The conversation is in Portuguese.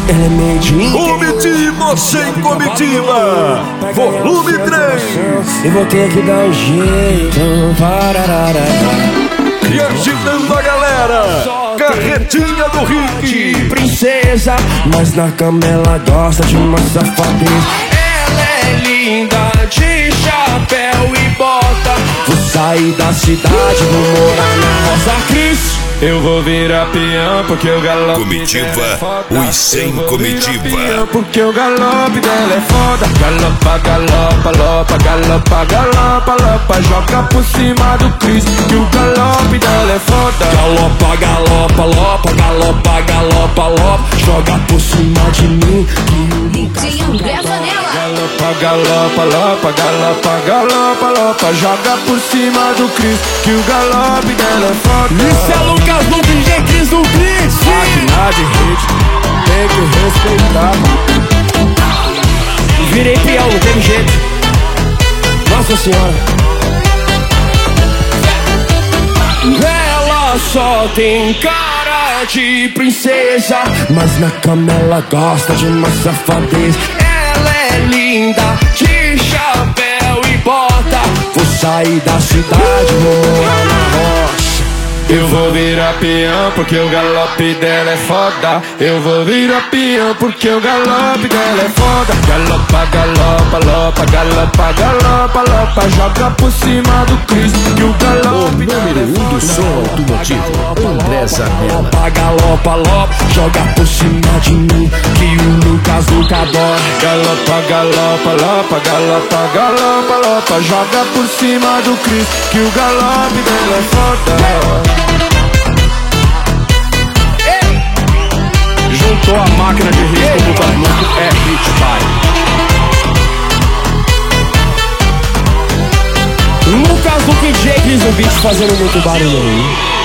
Ela é medinha. Comitiva sem comitiva, volume 3. Eu vou ter que dar um jeito. Pararara. E agitando a galera, carretinha do Rick. Princesa, mas na cama ela gosta de uma safadez. Ela é linda, de chapéu e bota. Vou sair da cidade, vou morar na Rosa Cris. Eu vou virar peão porque o galope Comitiva, dela é foda. os sem comitiva. Peão porque o galope dela é foda. Galopa, galopa, lopa, galopa, galopa, lopa. Joga por cima do Cris que o galope dela é foda. Galopa, galopa, lopa, galopa, galopa, lopa. Joga por cima de mim DJ André Zanella. Galopa, galopa, lopa, galopa, galopa, lopa. Joga por cima do Cris que o galope dela é foda. Isso é Lucas no DJ Cris do Cris. Máquina de hit, tem que respeitar. Virei peão, não teve jeito. Nossa senhora. Ela só tem cara de princesa, mas na cama ela gosta de uma safadez. Ela é linda, de chapéu e bota. Vou sair da cidade, vou morar na roça. Eu vou virar peão porque o galope dela é foda. Eu vou virar peão porque o galope dela é foda. Galopa, galopa, lopa, galopa, galopa, lopa. Joga por cima do Cris que o galope dela é foda. Do som automotivo, André Zanella. Galopa, galopa, lopa. Joga por cima de mim que o Lucas nunca adora. Galopa, galopa, lopa, galopa, galopa, lopa. Joga por cima do Cris que o galope dela é foda. Juntou a máquina de ritmo do Barnuco, é Hit Pai. Lucas do DJ Cris no beat fazendo muito barulho aí.